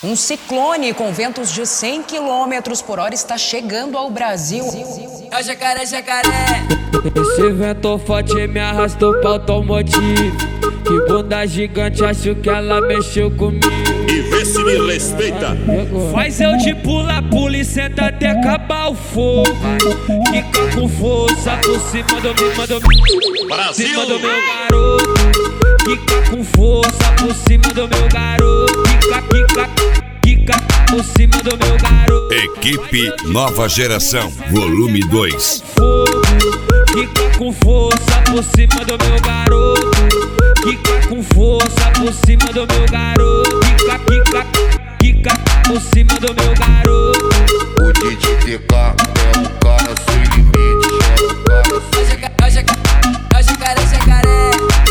Um ciclone com ventos de 100 km por hora está chegando ao Brasil. É o jacaré, jacaré. Esse vento forte me arrastou pra automotivo. Que bunda gigante, acho que ela mexeu comigo. E vê se me respeita. Faz eu de pula, pula e senta até acabar o fogo. Quica com força por cima do meu, Brasil. cima do meu garoto. Quica com força por cima do meu garoto. Quica por cima do meu garoto. Equipe Nova Geração, volume 2. Fogo, quica com força por cima do meu garoto. Quica com força por cima do meu garoto. Quica por cima do meu garoto. O DJ TK é um cara sem limite. É o jacaré, jacaré.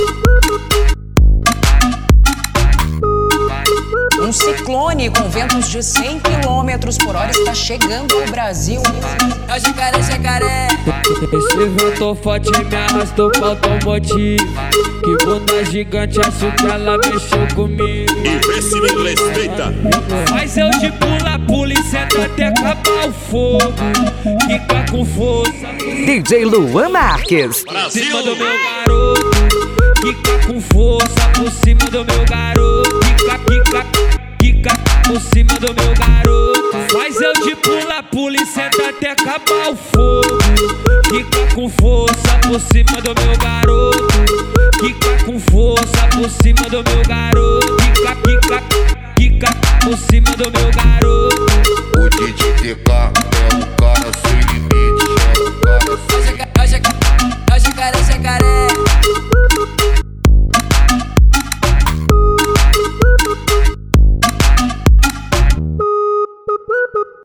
Um ciclone com ventos de 100 km por hora está chegando ao Brasil. É o jacaré, jacaré. Esse vento forte me arrastou pra automotivo. Que bunda gigante, acho que ela mexeu comigo. E vê se me respeita. Faz eu de pula, pula e senta até acabar o fogo. Quica com força DJ Luan Marques. por cima do meu garoto. Quica com força por cima do meu garoto. Quica por cima do meu garoto. Faz eu de pula, pula e senta até acabar o fogo. Quica com força por cima do meu garoto. Quica com força por cima do meu garoto. Quica por cima do meu garoto. O DJ TK